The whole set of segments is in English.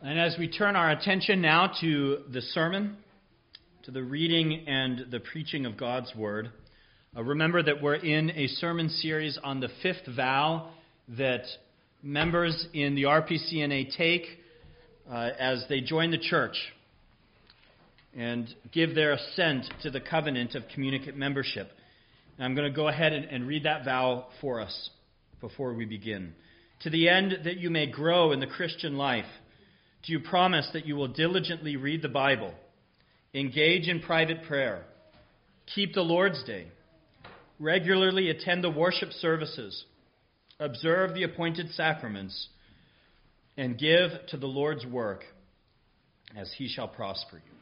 And as we turn our attention now to the sermon, to the reading and the preaching of God's Word, remember that we're in a sermon series on the fifth vow that members in the RPCNA take as they join the church and give their assent to the covenant of communicant membership. And I'm going to go ahead and read that vow for us before we begin. To the end that you may grow in the Christian life, do you promise that you will diligently read the Bible, engage in private prayer, keep the Lord's Day, regularly attend the worship services, observe the appointed sacraments, and give to the Lord's work as he shall prosper you?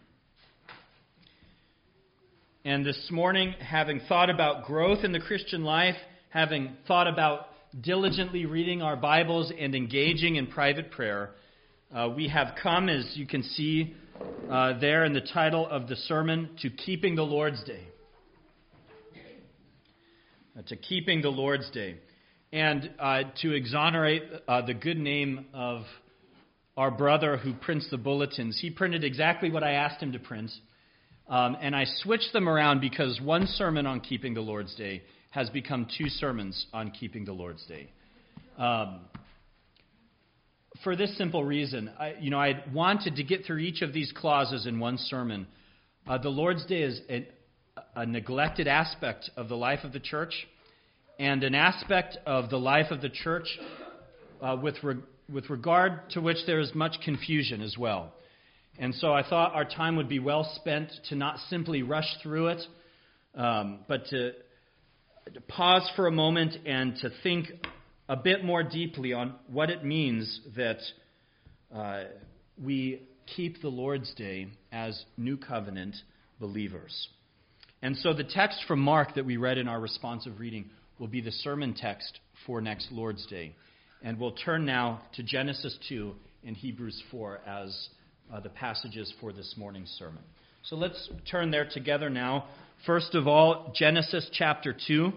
And this morning, having thought about growth in the Christian life, having thought about diligently reading our Bibles and engaging in private prayer, we have come, as you can see there in the title of the sermon, to Keeping the Lord's Day. To Keeping the Lord's Day. And to exonerate the good name of our brother who prints the bulletins. He printed exactly what I asked him to print. And I switched them around because one sermon on Keeping the Lord's Day has become two sermons on Keeping the Lord's Day. For this simple reason, I wanted to get through each of these clauses in one sermon. The Lord's Day is a neglected aspect of the life of the church, and an aspect of the life of the church with regard to which there is much confusion as well. And so I thought our time would be well spent to not simply rush through it, but to pause for a moment and to think a bit more deeply on what it means that we keep the Lord's Day as New Covenant believers. And so the text from Mark that we read in our responsive reading will be the sermon text for next Lord's Day. And we'll turn now to Genesis 2 and Hebrews 4 as the passages for this morning's sermon. So let's turn there together now. First of all, Genesis chapter 2.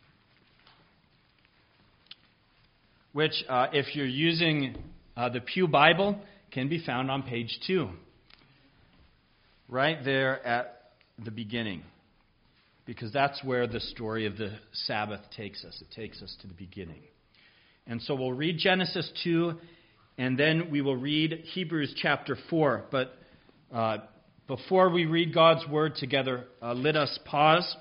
Which, if you're using the Pew Bible, can be found on page 2. Right there at the beginning. Because that's where the story of the Sabbath takes us. It takes us to the beginning. And so we'll read Genesis 2, and then we will read Hebrews chapter 4. But before we read God's Word together, let us pause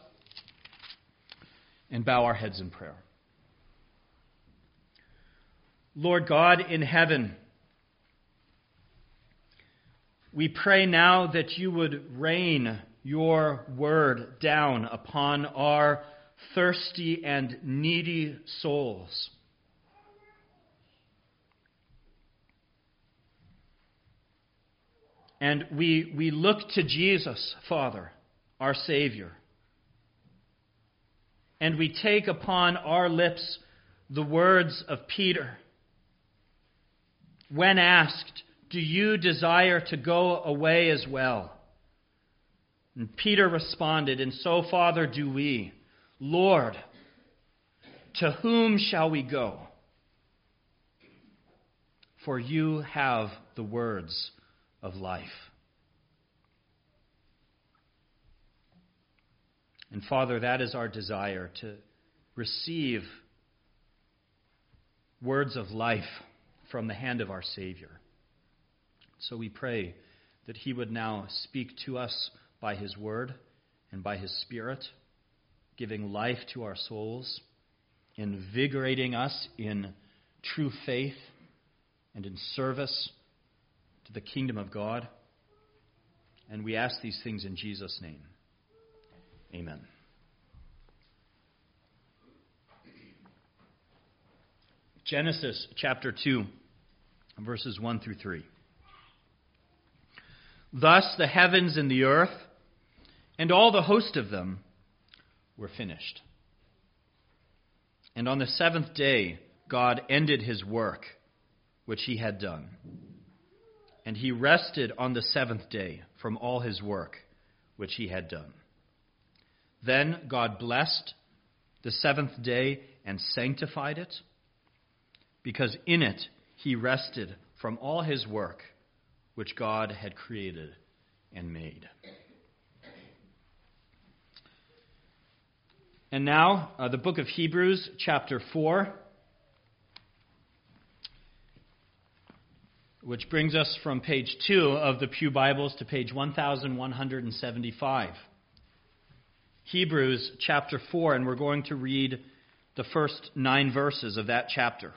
and bow our heads in prayer. Lord God in heaven, we pray now that you would rain your word down upon our thirsty and needy souls. And we look to Jesus, Father, our Savior. And we take upon our lips the words of Peter. When asked, do you desire to go away as well? And Peter responded, and so, Father, do we. Lord, to whom shall we go? For you have the words of life. And Father, that is our desire, to receive words of life from the hand of our Savior. So we pray that he would now speak to us by his word and by his Spirit, giving life to our souls, invigorating us in true faith and in service to the kingdom of God. And we ask these things in Jesus' name. Amen. Genesis chapter 2. Verses 1 through 3. Thus the heavens and the earth and all the host of them were finished. And on the seventh day God ended his work which he had done. And he rested on the seventh day from all his work which he had done. Then God blessed the seventh day and sanctified it, because in it he rested from all his work which God had created and made. And now, the book of Hebrews, chapter 4, which brings us from page 2 of the Pew Bibles to page 1175. Hebrews chapter 4, and we're going to read the first 9 verses of that chapter.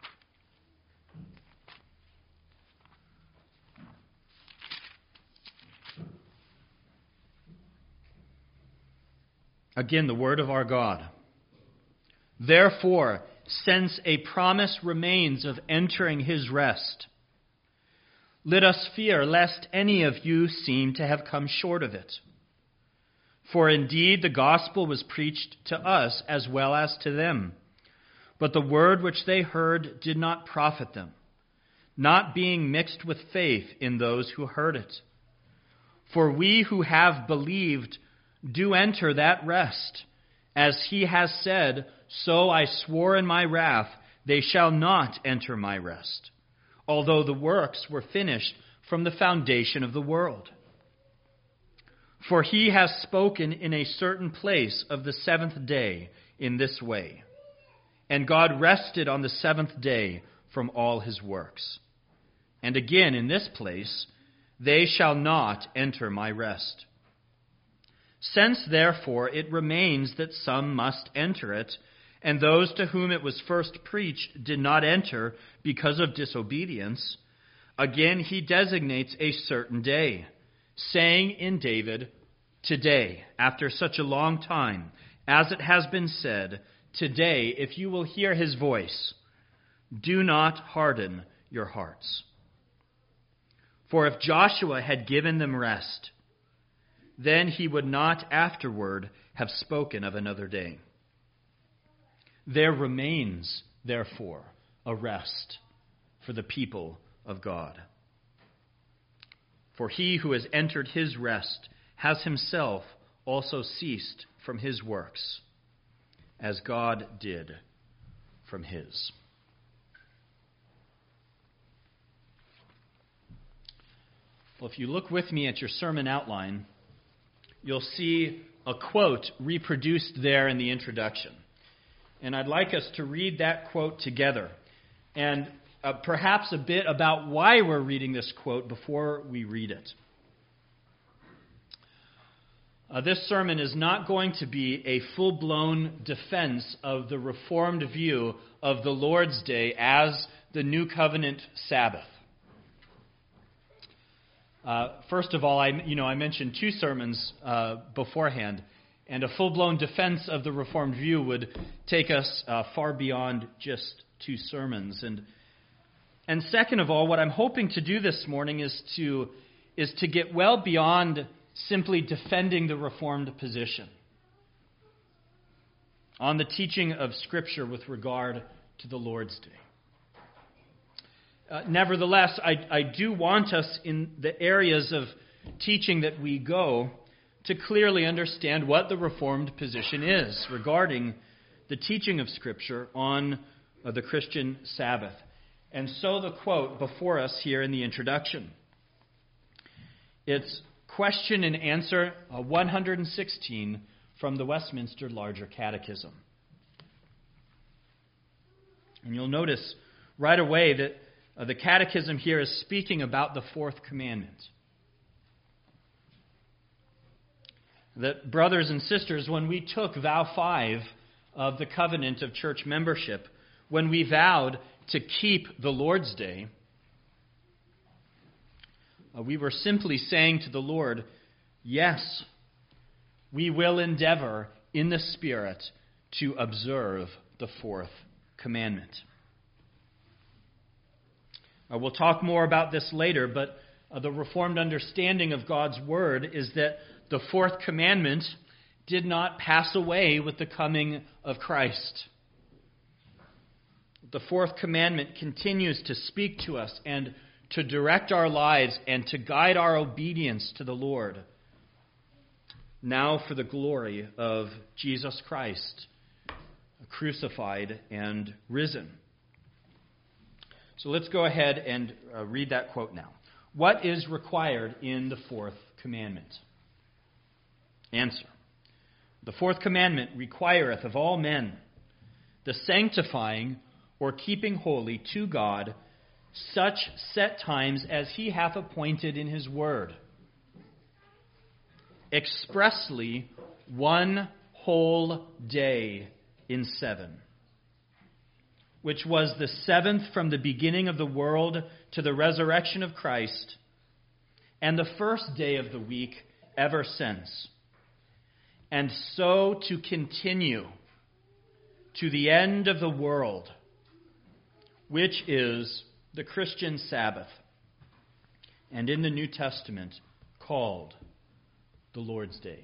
Again, the word of our God. Therefore, since a promise remains of entering his rest, let us fear lest any of you seem to have come short of it. For indeed the gospel was preached to us as well as to them. But the word which they heard did not profit them, not being mixed with faith in those who heard it. For we who have believed do enter that rest. As he has said, so I swore in my wrath, they shall not enter my rest, although the works were finished from the foundation of the world. For he has spoken in a certain place of the seventh day in this way, and God rested on the seventh day from all his works. And again in this place, they shall not enter my rest. Since, therefore, it remains that some must enter it, and those to whom it was first preached did not enter because of disobedience, again he designates a certain day, saying in David, today, after such a long time, as it has been said, today, if you will hear his voice, do not harden your hearts. For if Joshua had given them rest, then he would not afterward have spoken of another day. There remains, therefore, a rest for the people of God. For he who has entered his rest has himself also ceased from his works, as God did from his. Well, if you look with me at your sermon outline, you'll see a quote reproduced there in the introduction. And I'd like us to read that quote together, and perhaps a bit about why we're reading this quote before we read it. This sermon is not going to be a full-blown defense of the Reformed view of the Lord's Day as the New Covenant Sabbath. First of all, I mentioned 2 sermons beforehand, and a full-blown defense of the Reformed view would take us far beyond just 2 sermons. And second of all, what I'm hoping to do this morning is to get well beyond simply defending the Reformed position on the teaching of Scripture with regard to the Lord's Day. Nevertheless, I do want us in the areas of teaching that we go to clearly understand what the Reformed position is regarding the teaching of Scripture on the Christian Sabbath. And so the quote before us here in the introduction. It's question and answer 116 from the Westminster Larger Catechism. And you'll notice right away that the Catechism here is speaking about the 4th commandment. That, brothers and sisters, when we took vow 5 of the covenant of church membership, when we vowed to keep the Lord's Day, we were simply saying to the Lord, yes, we will endeavor in the Spirit to observe the 4th commandment. We'll talk more about this later, but the Reformed understanding of God's Word is that the 4th commandment did not pass away with the coming of Christ. The 4th commandment continues to speak to us and to direct our lives and to guide our obedience to the Lord, now for the glory of Jesus Christ, crucified and risen. So let's go ahead and read that quote now. What is required in the fourth commandment? Answer. The fourth commandment requireth of all men the sanctifying or keeping holy to God such set times as he hath appointed in his word, expressly one whole day in 7, which was the 7th from the beginning of the world to the resurrection of Christ, and the first day of the week ever since, and so to continue to the end of the world, which is the Christian Sabbath, and in the New Testament called the Lord's Day.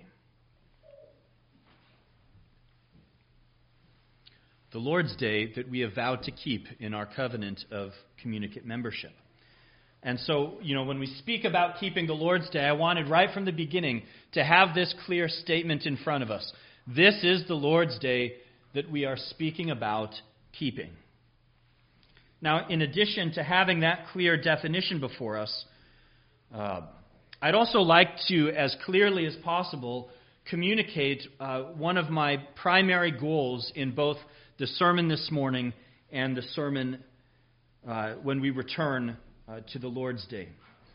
The Lord's Day that we have vowed to keep in our covenant of communicant membership. And so, when we speak about keeping the Lord's Day, I wanted right from the beginning to have this clear statement in front of us. This is the Lord's Day that we are speaking about keeping. Now, in addition to having that clear definition before us, I'd also like to, as clearly as possible, communicate one of my primary goals in both the sermon this morning and the sermon when we return to the Lord's Day.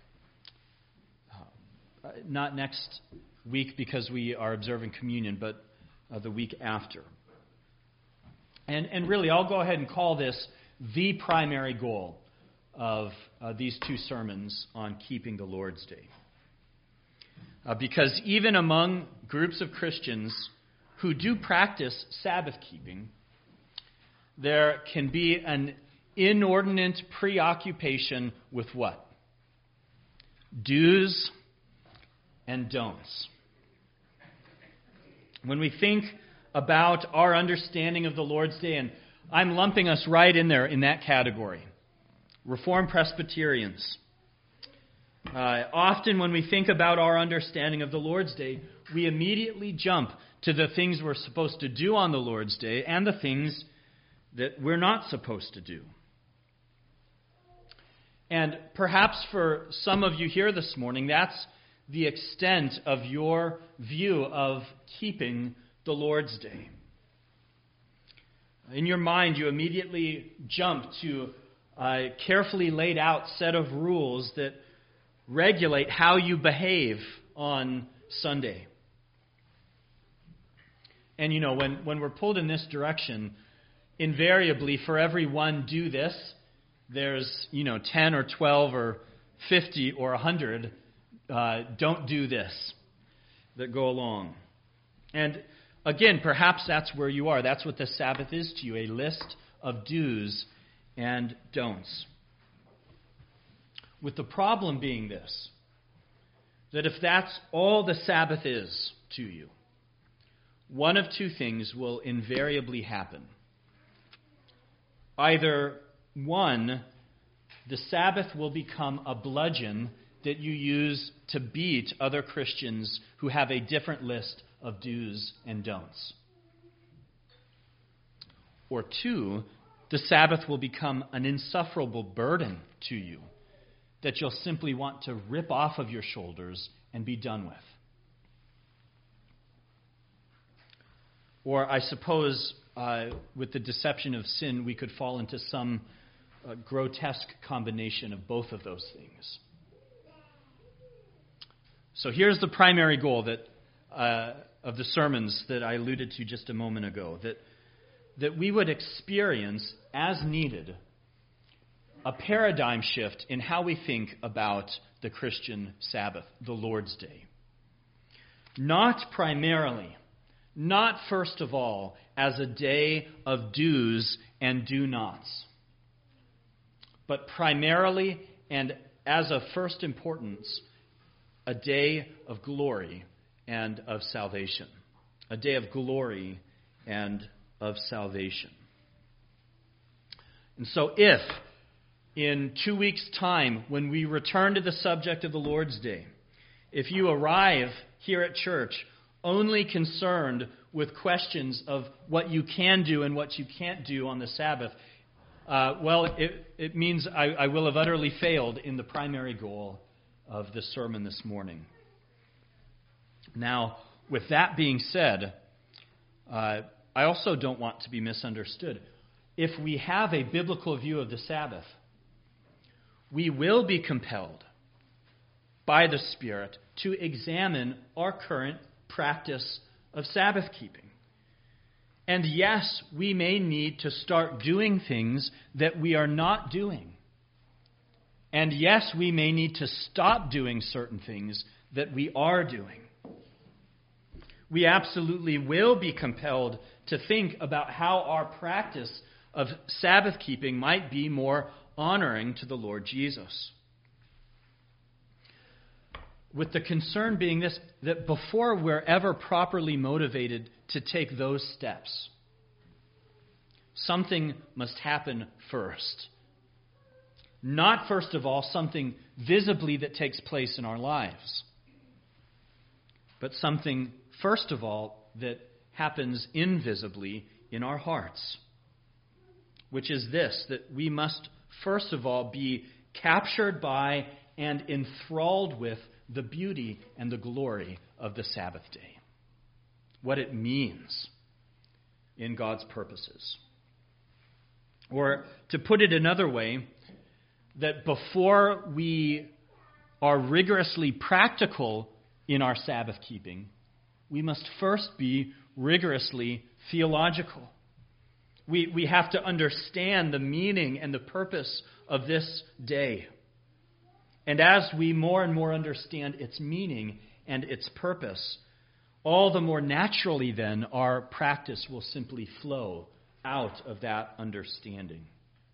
Not next week because we are observing communion, but the week after. And really, I'll go ahead and call this the primary goal of these two sermons on keeping the Lord's Day. Because even among groups of Christians who do practice Sabbath keeping, there can be an inordinate preoccupation with what? Do's and don'ts. When we think about our understanding of the Lord's Day, and I'm lumping us right in there in that category, Reformed Presbyterians. Often when we think about our understanding of the Lord's Day, we immediately jump to the things we're supposed to do on the Lord's Day and the things that we're not supposed to do. And perhaps for some of you here this morning, that's the extent of your view of keeping the Lord's Day. In your mind, you immediately jump to a carefully laid out set of rules that regulate how you behave on Sunday. And when we're pulled in this direction, invariably for every one do this, there's 10 or 12 or 50 or 100 don't do this that go along. And again, perhaps that's where you are. That's what the Sabbath is to you, a list of do's and don'ts. With the problem being this, that if that's all the Sabbath is to you, one of two things will invariably happen. Either, one, the Sabbath will become a bludgeon that you use to beat other Christians who have a different list of do's and don'ts. Or two, the Sabbath will become an insufferable burden to you that you'll simply want to rip off of your shoulders and be done with. Or I suppose with the deception of sin, we could fall into some grotesque combination of both of those things. So here's the primary goal that of the sermons that I alluded to just a moment ago, that we would experience, as needed, a paradigm shift in how we think about the Christian Sabbath, the Lord's Day. Not primarily, not first of all, as a day of do's and do-nots, but primarily and as of first importance, a day of glory and of salvation. A day of glory and of salvation. And so if, in 2 weeks' time, when we return to the subject of the Lord's Day, if you arrive here at church only concerned with questions of what you can do and what you can't do on the Sabbath, It means I will have utterly failed in the primary goal of the sermon this morning. Now, with that being said, I also don't want to be misunderstood. If we have a biblical view of the Sabbath, we will be compelled by the Spirit to examine our current practice of Sabbath keeping. And yes, we may need to start doing things that we are not doing. And yes, we may need to stop doing certain things that we are doing. We absolutely will be compelled to think about how our practice of Sabbath keeping might be more honoring to the Lord Jesus. With the concern being this, that before we're ever properly motivated to take those steps, something must happen first. Not, first of all, something visibly that takes place in our lives, but something, first of all, that happens invisibly in our hearts, which is this, that we must, first of all, be captured by and enthralled with the beauty and the glory of the Sabbath day, what it means in God's purposes. Or to put it another way, that before we are rigorously practical in our Sabbath keeping, we must first be rigorously theological. We have to understand the meaning and the purpose of this day. And as we more and more understand its meaning and its purpose, all the more naturally then our practice will simply flow out of that understanding.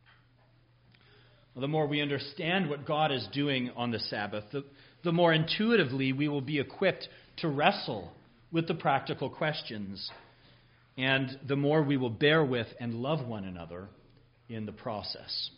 The more we understand what God is doing on the Sabbath, the more intuitively we will be equipped to wrestle with the practical questions, and the more we will bear with and love one another in the process.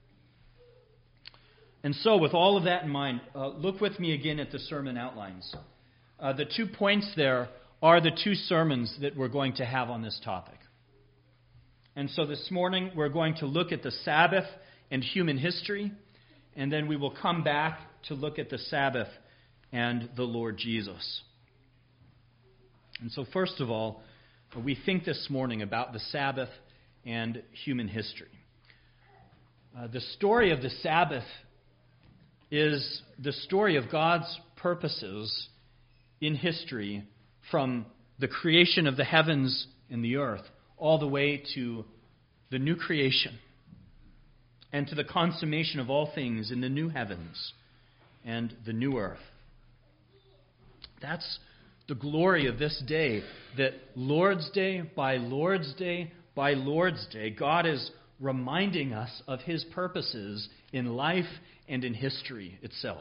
And so, with all of that in mind, look with me again at the sermon outlines. The 2 points there are the 2 sermons that we're going to have on this topic. And so this morning we're going to look at the Sabbath and human history, and then we will come back to look at the Sabbath and the Lord Jesus. And so first of all, we think this morning about the Sabbath and human history. The story of the Sabbath is the story of God's purposes in history from the creation of the heavens and the earth all the way to the new creation and to the consummation of all things in the new heavens and the new earth. That's the glory of this day, that Lord's Day by Lord's Day by Lord's Day, God is reminding us of His purposes in life and in history itself.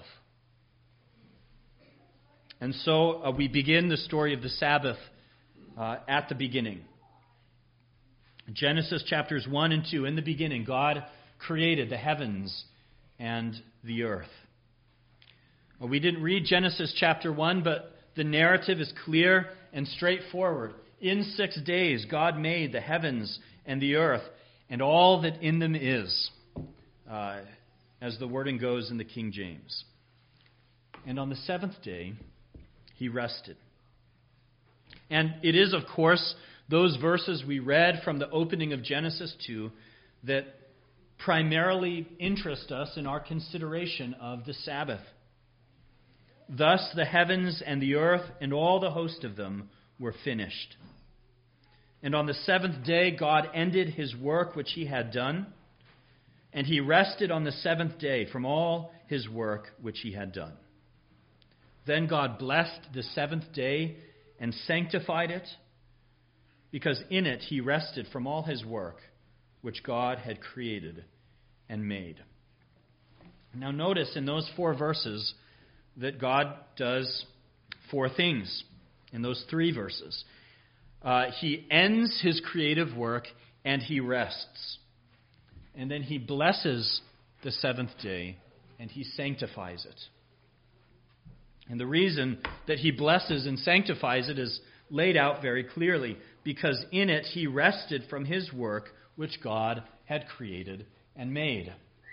And so we begin the story of the Sabbath at the beginning. Genesis chapters 1 and 2, in the beginning, God created the heavens and the earth. We didn't read Genesis chapter 1, but the narrative is clear and straightforward. In 6 days, God made the heavens and the earth and all that in them is, as the wording goes in the King James. And on the 7th day, He rested. And it is, of course, those verses we read from the opening of Genesis 2 that primarily interest us in our consideration of the Sabbath. Thus the heavens and the earth and all the host of them were finished. And on the 7th day God ended His work which He had done, and He rested on the 7th day from all His work which He had done. Then God blessed the 7th day and sanctified it, because in it He rested from all His work which God had created and made. Now notice in those 4 verses that God does 4 things in those 3 verses. He ends His creative work and He rests. And then He blesses the 7th day and He sanctifies it. And the reason that He blesses and sanctifies it is laid out very clearly, because in it He rested from His work which God had created and made.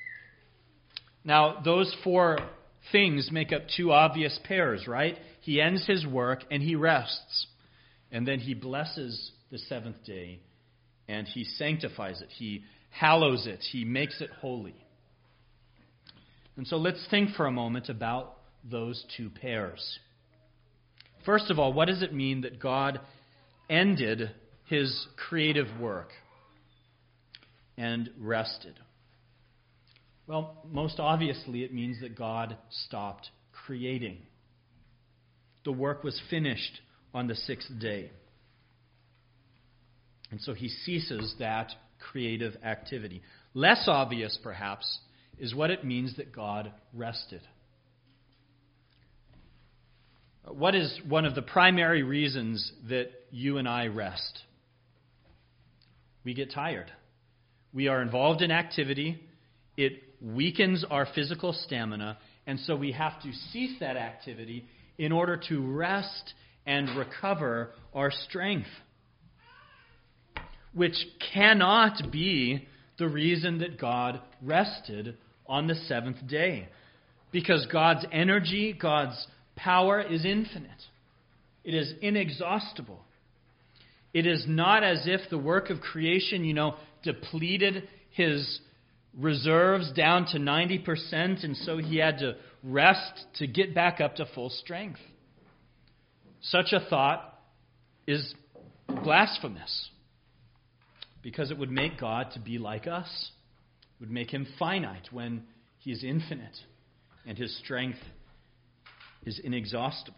Now, those four things make up two obvious pairs, right? He ends his work and he rests. And then he blesses the seventh day and he sanctifies it. He hallows it. He makes it holy. And so let's think for a moment about those two pairs. First of all, what does it mean that God ended his creative work and rested? Well, most obviously, it means that God stopped creating. The work was finished on the sixth day. And so he ceases that creative activity. Less obvious, perhaps, is what it means that God rested. What is one of the primary reasons that you and I rest? We get tired. We are involved in activity. It weakens our physical stamina, and so we have to cease that activity in order to rest and recover our strength, which cannot be the reason that God rested on the seventh day, because God's energy, God's power is infinite. It is inexhaustible. It is not as if the work of creation, depleted his reserves down to 90%, and so he had to rest to get back up to full strength. Such a thought is blasphemous, because it would make God to be like us. It would make him finite when he is infinite and his strength is inexhaustible.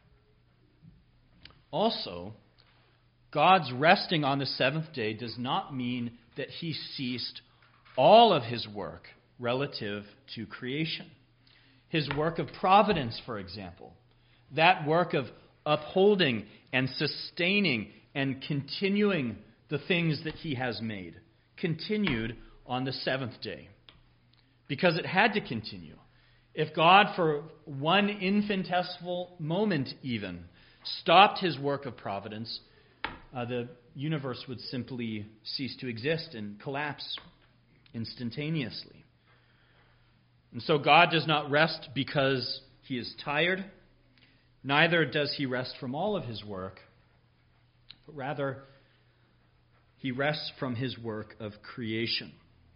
Also, God's resting on the seventh day does not mean that he ceased all of his work relative to creation. His work of providence, for example, that work of upholding and sustaining and continuing the things that he has made, continued on the seventh day, because it had to continue. If God, for one infinitesimal moment even, stopped his work of providence, the universe would simply cease to exist and collapse instantaneously. And so God does not rest because he is tired. Neither does he rest from all of his work, but rather he rests from his work of creation.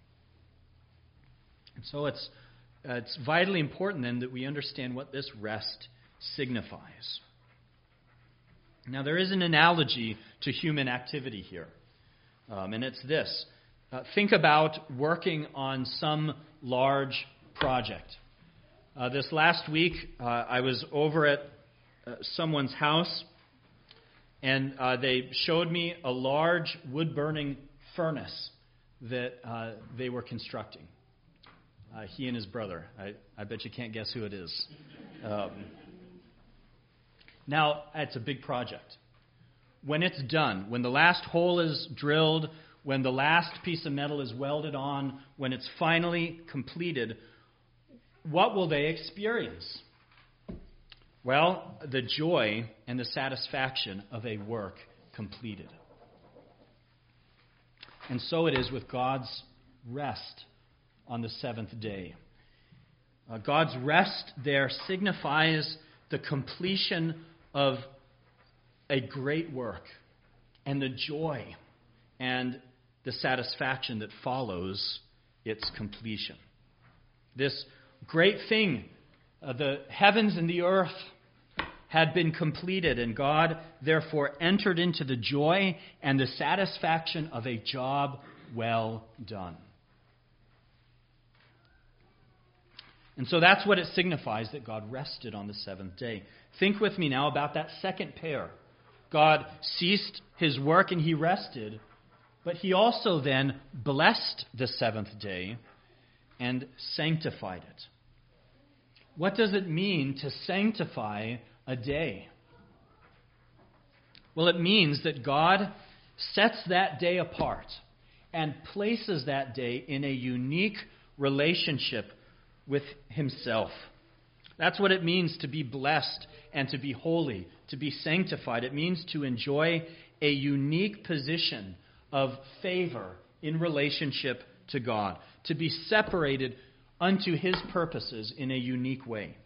And so it's vitally important then that we understand what this rest signifies. Now, there is an analogy to human activity here, and it's this. Think about working on some large project. This last week, I was over at someone's house, and they showed me a large wood-burning furnace that they were constructing. He and his brother. I bet you can't guess who it is. Now, it's a big project. When it's done, when the last hole is drilled, when the last piece of metal is welded on, when it's finally completed, what will they experience? Well, the joy and the satisfaction of a work completed. And so it is with God's rest on the seventh day. God's rest there signifies the completion of a great work and the joy and the satisfaction that follows its completion. This great thing, the heavens and the earth, had been completed, and God therefore entered into the joy and the satisfaction of a job well done. And so that's what it signifies that God rested on the seventh day. Think with me now about that second pair. God ceased his work and he rested, but he also then blessed the seventh day and sanctified it. What does it mean to sanctify a day? Well, it means that God sets that day apart and places that day in a unique relationship with himself. That's what it means to be blessed and to be holy, to be sanctified. It means to enjoy a unique position of favor in relationship to God, to be separated unto his purposes in a unique way.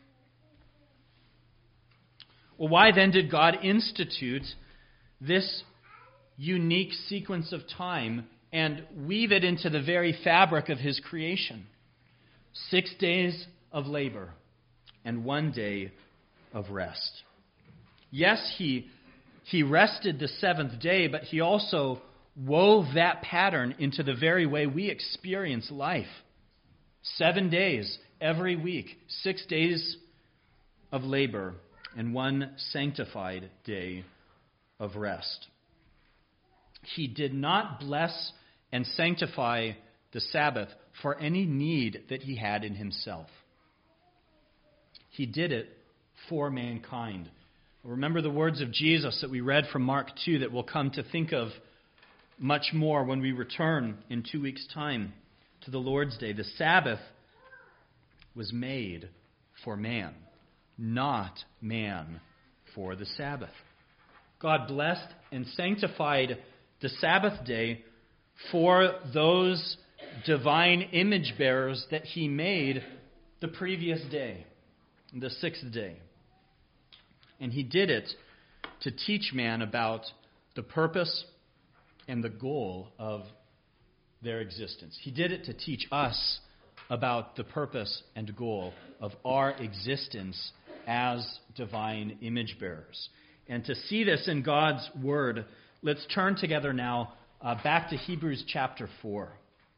Well, why then did God institute this unique sequence of time and weave it into the very fabric of his creation? 6 days of labor and 1 day of rest. Yes, he rested the seventh day, but he also wove that pattern into the very way we experience life. 7 days every week, 6 days of labor, and 1 sanctified day of rest. He did not bless and sanctify the Sabbath for any need that he had in himself. He did it for mankind. Remember the words of Jesus that we read from Mark 2 that we'll come to think of much more when we return in 2 weeks' time to the Lord's Day. The Sabbath was made for man, not man for the Sabbath. God blessed and sanctified the Sabbath day for those divine image bearers that he made the previous day, the 6th day. And he did it to teach man about the purpose and the goal of their existence. He did it to teach us about the purpose and goal of our existence as divine image bearers. And to see this in God's Word, let's turn together now back to Hebrews chapter 4.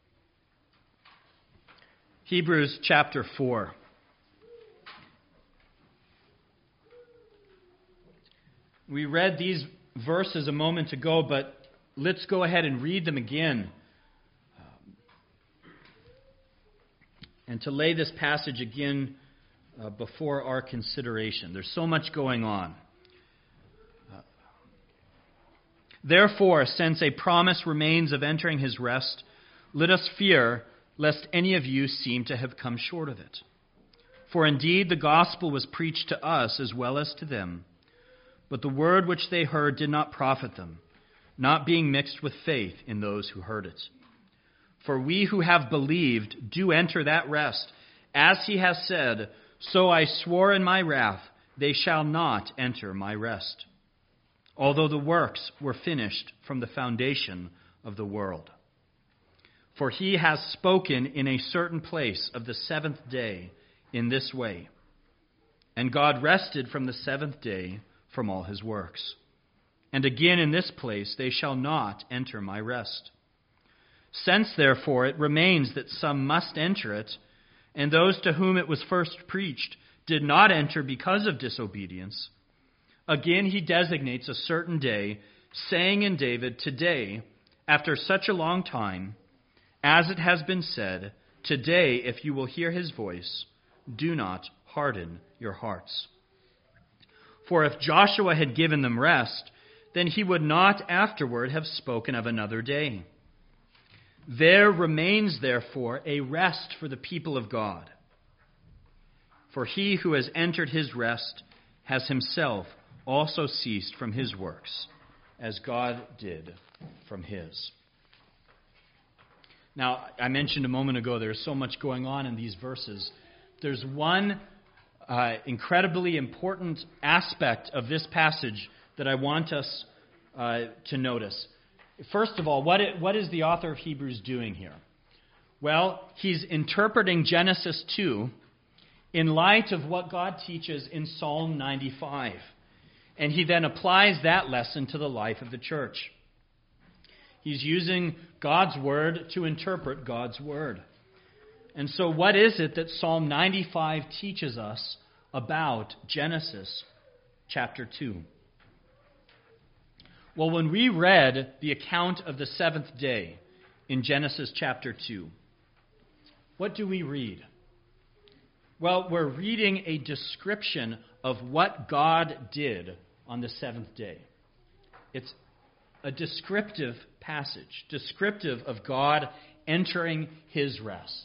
Hebrews chapter 4. We read these verses a moment ago, but let's go ahead and read them again. And to lay this passage again before our consideration. There's so much going on. Therefore, since a promise remains of entering his rest, let us fear lest any of you seem to have come short of it. For indeed the gospel was preached to us as well as to them, but the word which they heard did not profit them, not being mixed with faith in those who heard it. For we who have believed do enter that rest, as he has said, so I swore in my wrath, they shall not enter my rest, although the works were finished from the foundation of the world. For he has spoken in a certain place of the 7th day in this way, and God rested from the 7th day from all his works. And again in this place they shall not enter my rest. Since therefore it remains that some must enter it, and those to whom it was first preached did not enter because of disobedience, again he designates a certain day, saying in David, today, after such a long time, as it has been said, today if you will hear his voice, do not harden your hearts. For if Joshua had given them rest, then he would not afterward have spoken of another day. There remains, therefore, a rest for the people of God. For he who has entered his rest has himself also ceased from his works, as God did from his. Now, I mentioned a moment ago there's so much going on in these verses. There's one incredibly important aspect of this passage that I want us to notice. First of all, what is the author of Hebrews doing here? Well, he's interpreting Genesis 2 in light of what God teaches in Psalm 95. And he then applies that lesson to the life of the church. He's using God's word to interpret God's word. And so what is it that Psalm 95 teaches us about Genesis chapter 2? Well, when we read the account of the 7th day in Genesis chapter 2, what do we read? Well, we're reading a description of what God did on the 7th day. It's a descriptive passage, descriptive of God entering his rest.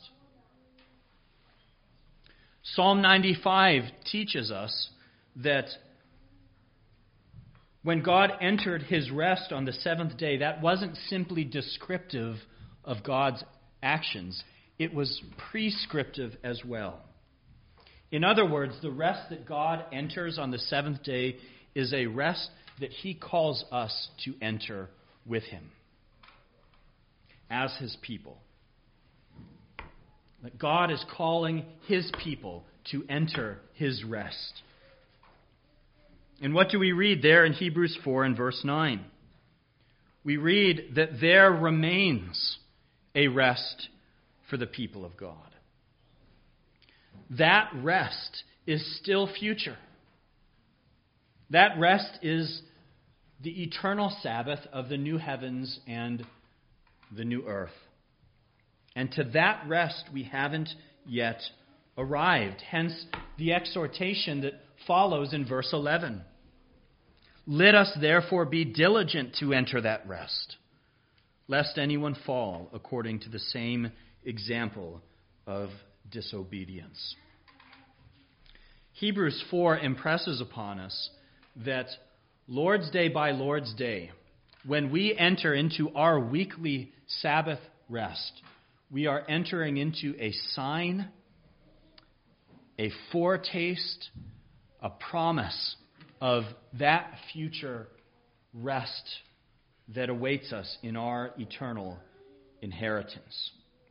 Psalm 95 teaches us that when God entered his rest on the 7th day, that wasn't simply descriptive of God's actions, it was prescriptive as well. In other words, the rest that God enters on the seventh day is a rest that he calls us to enter with him as his people. That God is calling his people to enter his rest. And what do we read there in Hebrews 4 and verse 9? We read that there remains a rest for the people of God. That rest is still future. That rest is the eternal Sabbath of the new heavens and the new earth. And to that rest we haven't yet arrived. Hence the exhortation that follows in verse 11. Let us therefore be diligent to enter that rest, lest anyone fall according to the same example of disobedience. Hebrews 4 impresses upon us that Lord's Day by Lord's Day, when we enter into our weekly Sabbath rest, we are entering into a sign, a foretaste, a promise of that future rest that awaits us in our eternal inheritance.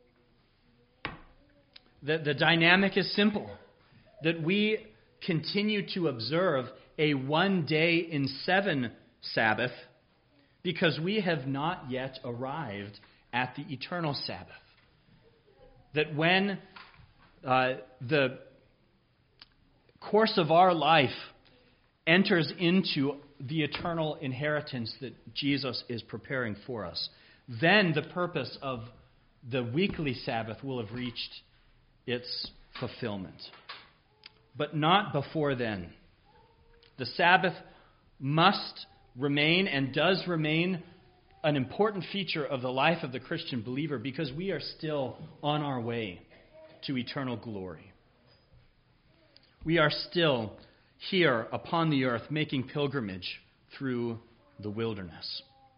The dynamic is simple, that we continue to observe a 1 day in 7 Sabbath because we have not yet arrived at the eternal Sabbath. That when the course of our life enters into the eternal inheritance that Jesus is preparing for us, then the purpose of the weekly Sabbath will have reached its fulfillment. But not before then. The Sabbath must remain and does remain an important feature of the life of the Christian believer because we are still on our way to eternal glory. We are still here upon the earth making pilgrimage through the wilderness.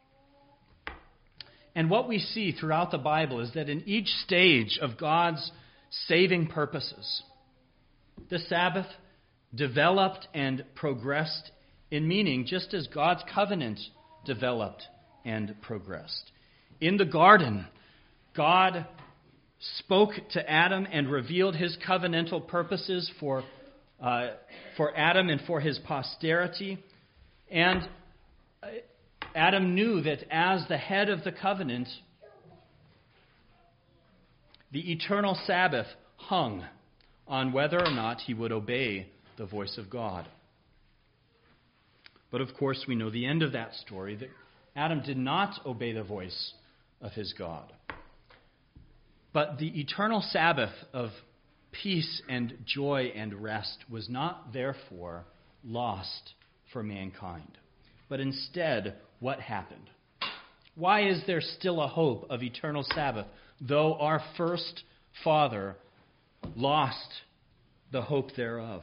And what we see throughout the Bible is that in each stage of God's saving purposes, the Sabbath developed and progressed in meaning just as God's covenant developed and progressed. In the garden, God spoke to Adam and revealed his covenantal purposes for Adam and for his posterity. And Adam knew that as the head of the covenant, the eternal Sabbath hung on whether or not he would obey the voice of God. But of course, we know the end of that story, that Adam did not obey the voice of his God. But the eternal Sabbath of peace and joy and rest was not therefore lost for mankind. But instead, what happened? Why is there still a hope of eternal Sabbath, though our first father lost the hope thereof?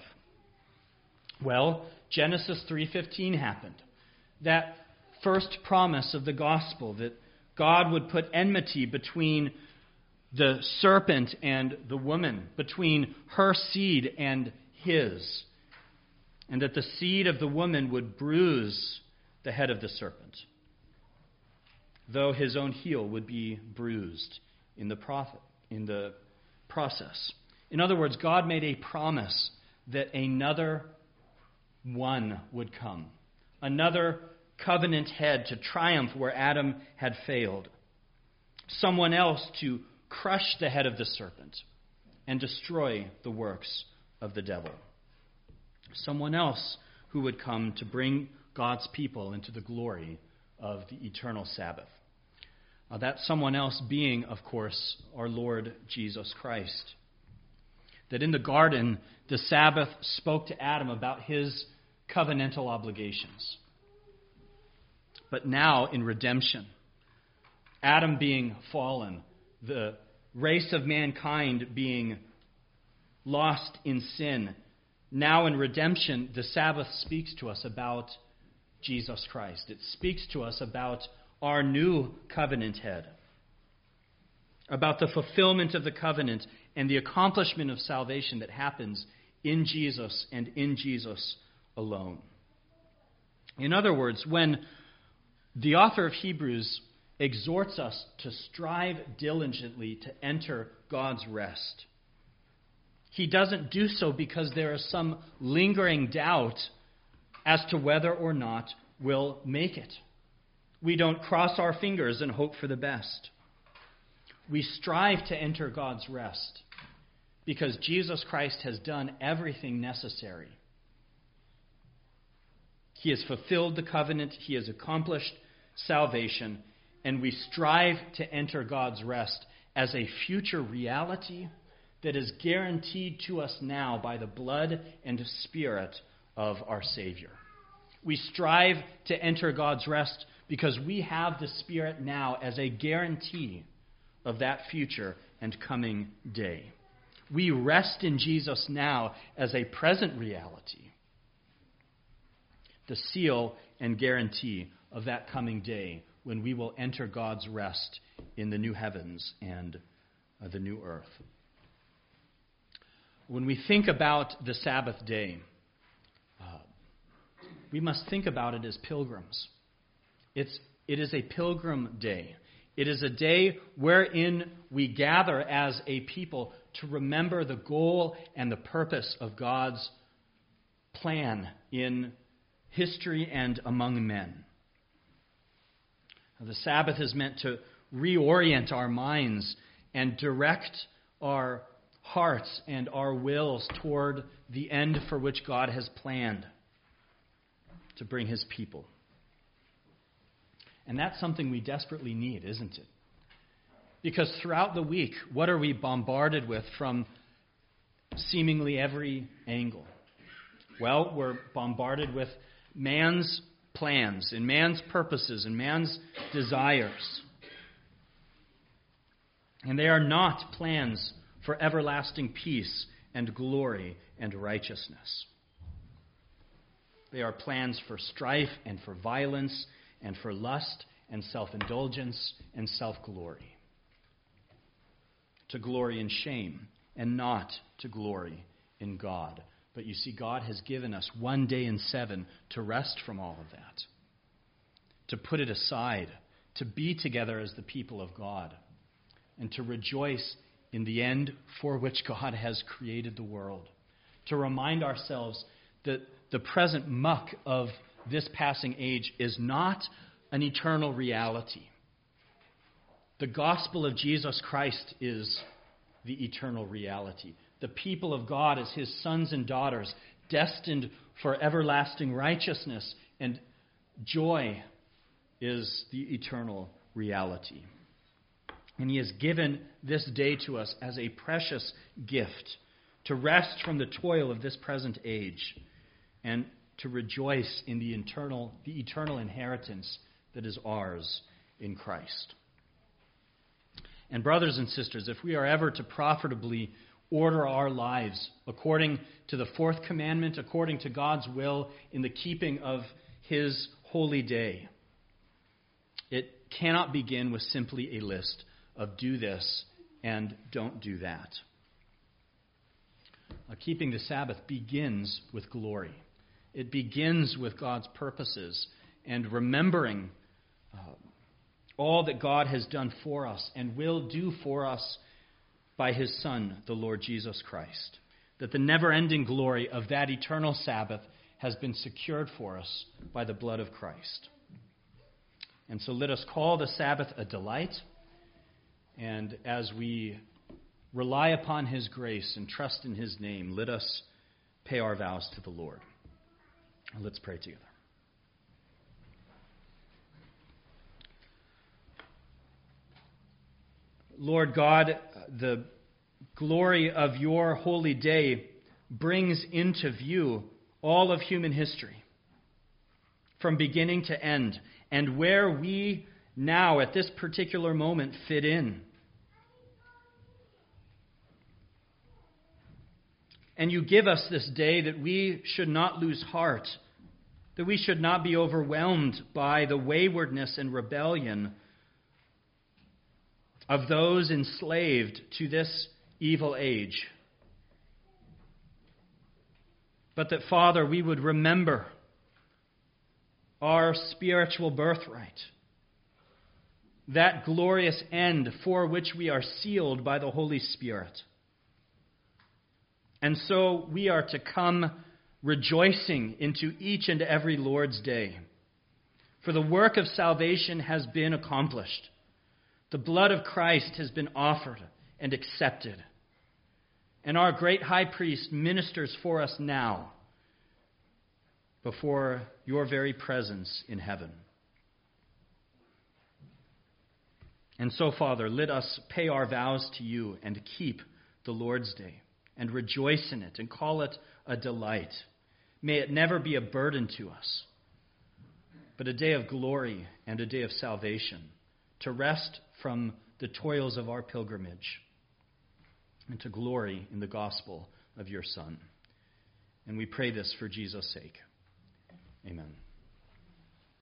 Well, Genesis 3:15 happened. That first promise of the gospel that God would put enmity between the serpent and the woman, between her seed and his, and that the seed of the woman would bruise the head of the serpent, though his own heel would be bruised in the process. In other words, God made a promise that another one would come, another covenant head to triumph where Adam had failed, someone else to crush the head of the serpent and destroy the works of the devil, someone else who would come to bring God's people into the glory of the eternal Sabbath. That someone else being, of course, our Lord Jesus Christ. That in the garden, the Sabbath spoke to Adam about his covenantal obligations. But now in redemption, Adam being fallen, the race of mankind being lost in sin, now in redemption, the Sabbath speaks to us about Jesus Christ. It speaks to us about our new covenant head. about the fulfillment of the covenant and the accomplishment of salvation that happens in Jesus and in Jesus alone. In other words, when the author of Hebrews exhorts us to strive diligently to enter God's rest, he doesn't do so because there is some lingering doubt as to whether or not we'll make it. We don't cross our fingers and hope for the best. We strive to enter God's rest because Jesus Christ has done everything necessary. He has fulfilled the covenant, he has accomplished salvation, and we strive to enter God's rest as a future reality that is guaranteed to us now by the blood and Spirit of our Savior. We strive to enter God's rest because we have the Spirit now as a guarantee of that future and coming day. We rest in Jesus now as a present reality, the seal and guarantee of that coming day when we will enter God's rest in the new heavens and the new earth. When we think about the Sabbath day, we must think about it as pilgrims. It is a pilgrim day. It is a day wherein we gather as a people to remember the goal and the purpose of God's plan in history and among men. The Sabbath is meant to reorient our minds and direct our hearts and our wills toward the end for which God has planned to bring his people. And that's something we desperately need, isn't it? Because throughout the week, what are we bombarded with from seemingly every angle? Well, we're bombarded with man's plans and man's purposes and man's desires. And they are not plans for everlasting peace and glory and righteousness. They are plans for strife and for violence and for lust and self-indulgence and self-glory. To glory in shame and not to glory in God. But you see, God has given us one day in 7 to rest from all of that, to put it aside, to be together as the people of God, and to rejoice in the end for which God has created the world, to remind ourselves that the present muck of this passing age is not an eternal reality. The gospel of Jesus Christ is the eternal reality. The people of God as his sons and daughters, destined for everlasting righteousness and joy, is the eternal reality. And he has given this day to us as a precious gift to rest from the toil of this present age and to rejoice in the eternal inheritance that is ours in Christ. And brothers and sisters, if we are ever to profitably order our lives according to the fourth commandment, according to God's will, in the keeping of his holy day, it cannot begin with simply a list of do this and don't do that. Keeping the Sabbath begins with glory. It begins with God's purposes and remembering all that God has done for us and will do for us by his Son, the Lord Jesus Christ. That the never-ending glory of that eternal Sabbath has been secured for us by the blood of Christ. And so let us call the Sabbath a delight. And as we rely upon his grace and trust in his name, let us pay our vows to the Lord. Let's pray together. Lord God, the glory of your holy day brings into view all of human history, from beginning to end, and where we now, at this particular moment, fit in. And you give us this day that we should not lose heart, that we should not be overwhelmed by the waywardness and rebellion of those enslaved to this evil age. But that, Father, we would remember our spiritual birthright, that glorious end for which we are sealed by the Holy Spirit. And so we are to come rejoicing into each and every Lord's day. For the work of salvation has been accomplished. The blood of Christ has been offered and accepted. And our great high priest ministers for us now before your very presence in heaven. And so, Father, let us pay our vows to you and keep the Lord's Day and rejoice in it and call it a delight. May it never be a burden to us, but a day of glory and a day of salvation, to rest from the toils of our pilgrimage and to glory in the gospel of your Son. And we pray this for Jesus' sake. Amen.